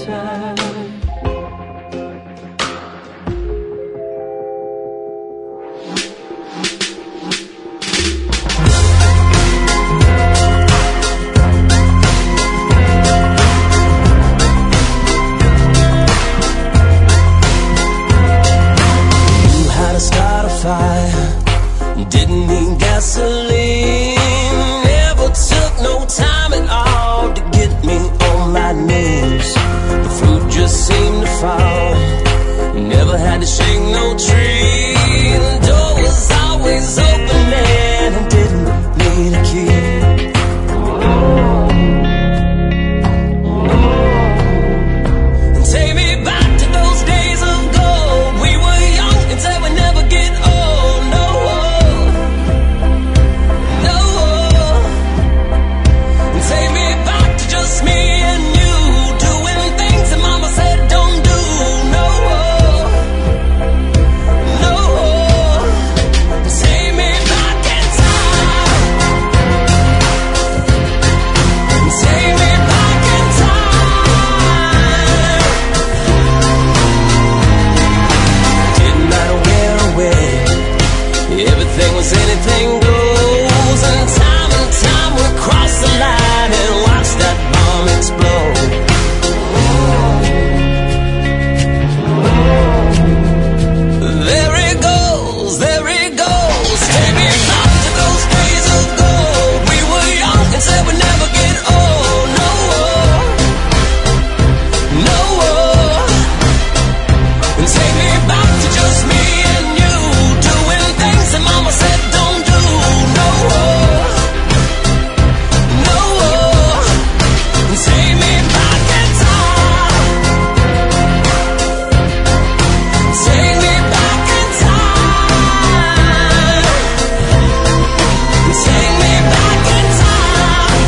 time. Start a fire, didn't need gasoline, never took no time at all to get me on my knees. The fruit just seemed to fall, never had to shake no tree. The door was always open and I didn't need a key. Take me back to those days of gold. We were young and said we'd never get old. No, no. Take me back to just me and you, doing things that mama said don't do. No, no. Take me back in time. Take me back in time. Everything was anything goes, and time we crossed the line and watched that bomb explode. There it goes, there it goes. Take me back to those days of gold. We were young and said we'd never get old. No, no. And take me back to just me and you, doing things that mama said don't do. No, no. And take me back in time. Take me back in time. Take me back in time.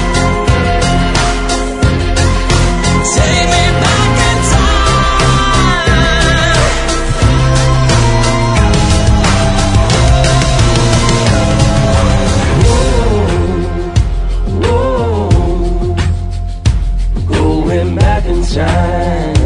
Take me back in time. Going back in time.